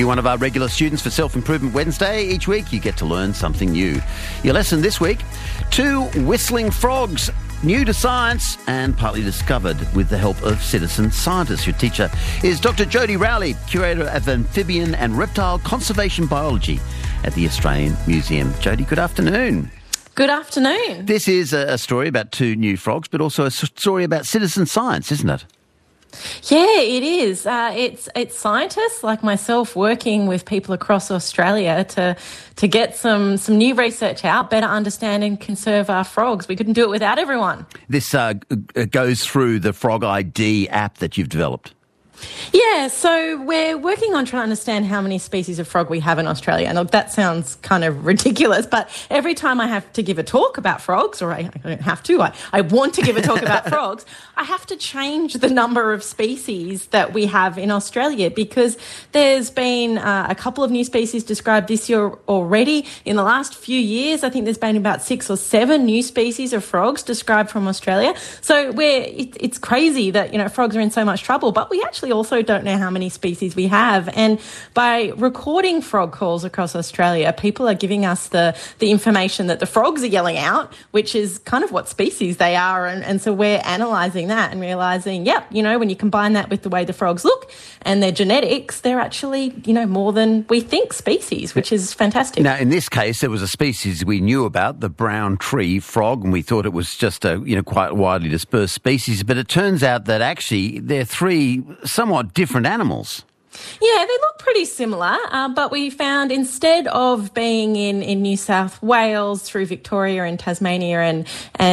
you're one of our regular students for Self-Improvement Wednesday, each week you get to learn something new. Your lesson this week, 2 whistling frogs, new to science and partly discovered with the help of citizen scientists. Your teacher is Dr. Jodie Rowley, Curator of Amphibian and Reptile Conservation Biology at the Australian Museum. Jodie, good afternoon. Good afternoon. This is a story about 2 new frogs, but also a story about citizen science, isn't it? Yeah, it is. It's scientists like myself working with people across Australia to get some new research out, better understand and conserve our frogs. We couldn't do it without everyone. This goes through the Frog ID app that you've developed. Yeah, so we're working on trying to understand how many species of frog we have in Australia. And look, that sounds kind of ridiculous, but every time I have to give a talk about frogs, or I don't have to, I want to give a talk about frogs, I have to change the number of species that we have in Australia because there's been a couple of new species described this year already. In the last few years, I think there's been about 6 or 7 new species of frogs described from Australia. So it's crazy that, frogs are in so much trouble, but we actually also don't know how many species we have. And by recording frog calls across Australia, people are giving us the information that the frogs are yelling out, which is kind of what species they are. And so we're analysing that and realising, when you combine that with the way the frogs look and their genetics, they're actually, more than we think species, which is fantastic. Now, in this case, there was a species we knew about, the brown tree frog, and we thought it was just a, quite widely dispersed species. But it turns out that actually they're 3 somewhat different animals. Yeah, they look pretty similar, but we found instead of being in New South Wales, through Victoria and Tasmania and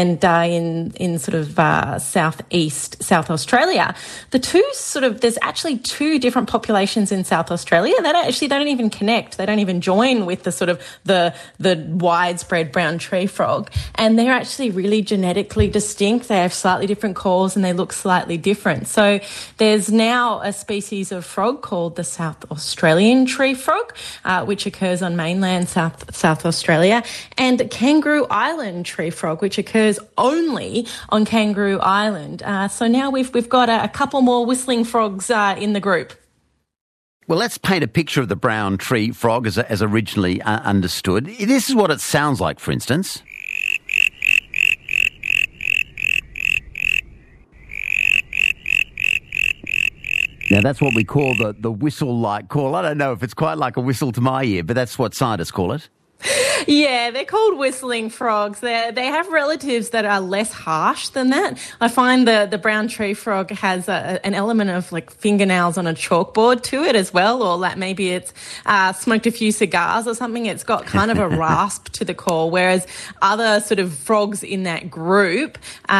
in sort of southeast South Australia, there's actually 2 different populations in South Australia that actually they don't even connect. They don't even join with the sort of the widespread brown tree frog, and they're actually really genetically distinct. They have slightly different calls and they look slightly different. So there's now a species of frog called the South Australian tree frog, which occurs on mainland South Australia, and Kangaroo Island tree frog, which occurs only on Kangaroo Island. So now we've got a couple more whistling frogs in the group. Well, let's paint a picture of the brown tree frog as originally understood. This is what it sounds like, for instance. Now, that's what we call the whistle-like call. I don't know if it's quite like a whistle to my ear, but that's what scientists call it. Yeah, they're called whistling frogs. They have relatives that are less harsh than that. I find the brown tree frog has an element of like fingernails on a chalkboard to it as well, or like maybe it's smoked a few cigars or something. It's got kind of a rasp to the call, whereas other sort of frogs in that group,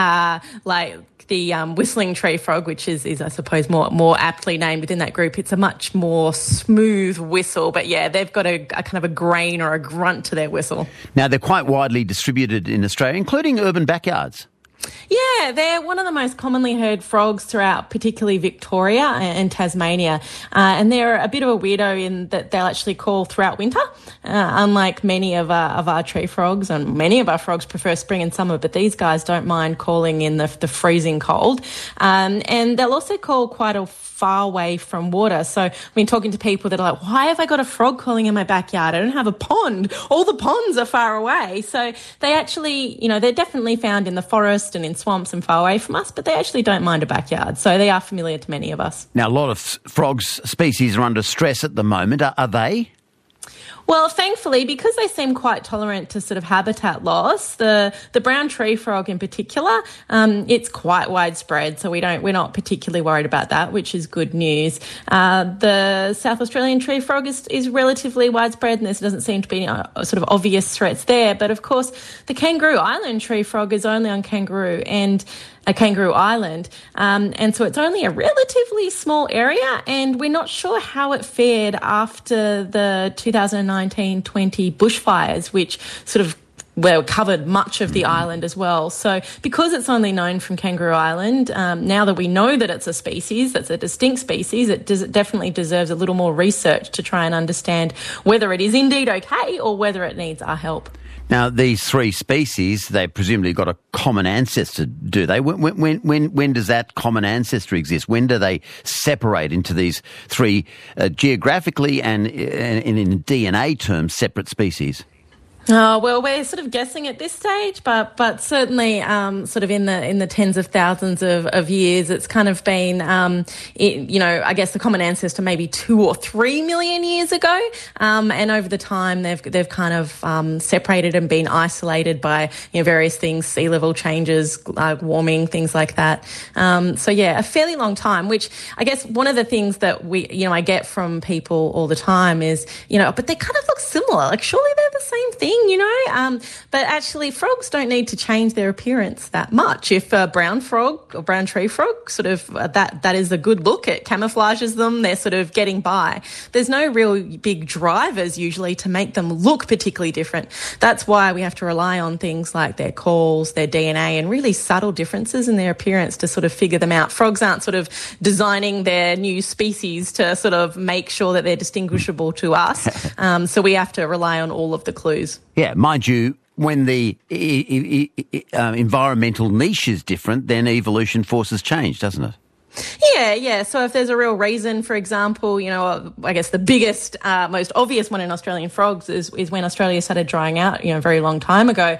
like the whistling tree frog, which is I suppose more aptly named within that group, it's a much more smooth whistle. But yeah, they've got a kind of a grain or a grunt to their whistle. Now, they're quite widely distributed in Australia, including urban backyards. Yeah, they're one of the most commonly heard frogs throughout particularly Victoria and Tasmania. And they're a bit of a weirdo in that they'll actually call throughout winter, unlike many of our tree frogs. And many of our frogs prefer spring and summer, but these guys don't mind calling in the freezing cold. And they'll also call quite a far away from water. So I've been talking to people that are like, why have I got a frog calling in my backyard? I don't have a pond. All the ponds are far away. So they actually, they're definitely found in the forest and in swamps and far away from us, but they actually don't mind a backyard. So they are familiar to many of us. Now, a lot of frogs species are under stress at the moment. Are they? Well, thankfully, because they seem quite tolerant to sort of habitat loss, the brown tree frog in particular, it's quite widespread, so we're not particularly worried about that, which is good news. The South Australian tree frog is relatively widespread, and there doesn't seem to be sort of obvious threats there. But of course, the Kangaroo Island tree frog is only on Kangaroo Island, and so it's only a relatively small area, and we're not sure how it fared after the 2019-20 bushfires, which sort of covered much of the island as well. So because it's only known from Kangaroo Island, now that we know that it's a species, that's a distinct species, it definitely deserves a little more research to try and understand whether it is indeed okay or whether it needs our help. Now, these three species, they presumably got a common ancestor, do they? When does that common ancestor exist? When do they separate into these three geographically and in DNA terms separate species? Well, we're sort of guessing at this stage, but certainly sort of in the tens of thousands of years, it's kind of been, I guess the common ancestor maybe 2 or 3 million years ago, and over the time they've kind of separated and been isolated by various things, sea level changes, warming, things like that. So yeah, a fairly long time. Which I guess one of the things that I get from people all the time is but they kind of look similar. Like surely they're the same thing. But actually frogs don't need to change their appearance that much. If a brown frog or brown tree frog sort of that is a good look, it camouflages them, they're sort of getting by. There's no real big drivers usually to make them look particularly different. That's why we have to rely on things like their calls, their DNA, and really subtle differences in their appearance to sort of figure them out. Frogs aren't sort of designing their new species to sort of make sure that they're distinguishable to us. So we have to rely on all of the clues. Yeah, mind you, when the environmental niche is different, then evolution forces change, doesn't it? Yeah. So if there's a real reason, for example, I guess the biggest, most obvious one in Australian frogs is when Australia started drying out, a very long time ago.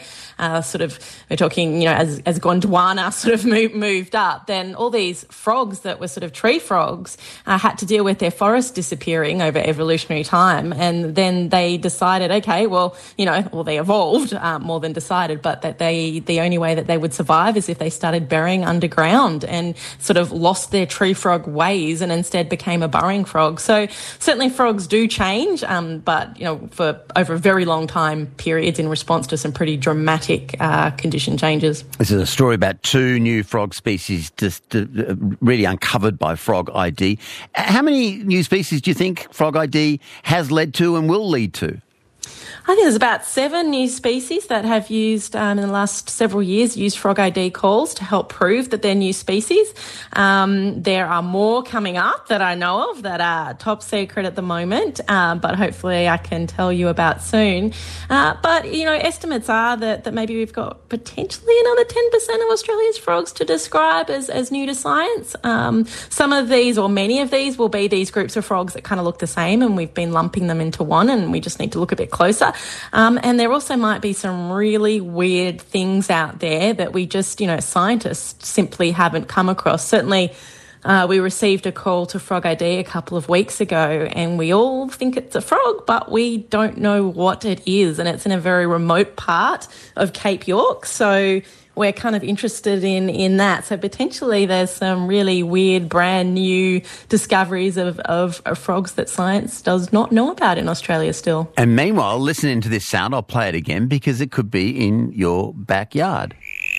We're talking, as Gondwana sort of moved up, then all these frogs that were sort of tree frogs had to deal with their forests disappearing over evolutionary time. And then they decided, okay, they evolved more than decided, but that the only way that they would survive is if they started burying underground and sort of lost their tree frog ways and instead became a burrowing frog. So certainly frogs do change, but for over a very long time periods in response to some pretty dramatic condition changes. This is a story about 2 new frog species just really uncovered by Frog ID. How many new species do you think Frog ID has led to and will lead to? I think there's about 7 new species that have used, in the last several years, used Frog ID calls to help prove that they're new species. There are more coming up that I know of that are top secret at the moment, but hopefully I can tell you about soon. But estimates are that maybe we've got potentially another 10% of Australia's frogs to describe as new to science. Some of these, or many of these, will be these groups of frogs that kind of look the same, and we've been lumping them into one, and we just need to look a bit closer. And there also might be some really weird things out there that we just, scientists simply haven't come across. Certainly, we received a call to Frog ID a couple of weeks ago, and we all think it's a frog, but we don't know what it is, and it's in a very remote part of Cape York. So we're kind of interested in that. So potentially there's some really weird, brand new discoveries of frogs that science does not know about in Australia still. And meanwhile, listening to this sound, I'll play it again because it could be in your backyard.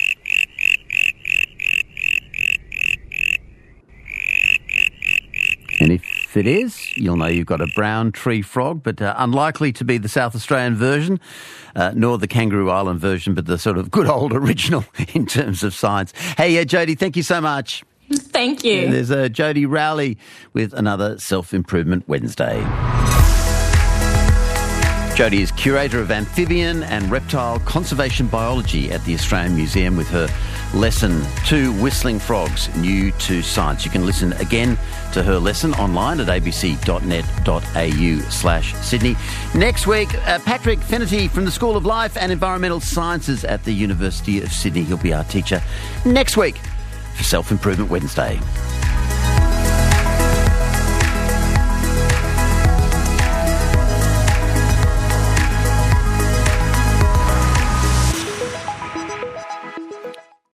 And if it is, you'll know you've got a brown tree frog, but unlikely to be the South Australian version, nor the Kangaroo Island version, but the sort of good old original in terms of science. Hey, Jody, thank you so much. Thank you. And there's Jody Rowley with another Self-Improvement Wednesday. Jody is Curator of Amphibian and Reptile Conservation Biology at the Australian Museum with her lesson, 2 Whistling Frogs, New to Science. You can listen again to her lesson online at abc.net.au/Sydney. Next week, Patrick Finnerty from the School of Life and Environmental Sciences at the University of Sydney. He'll be our teacher next week for Self-Improvement Wednesday.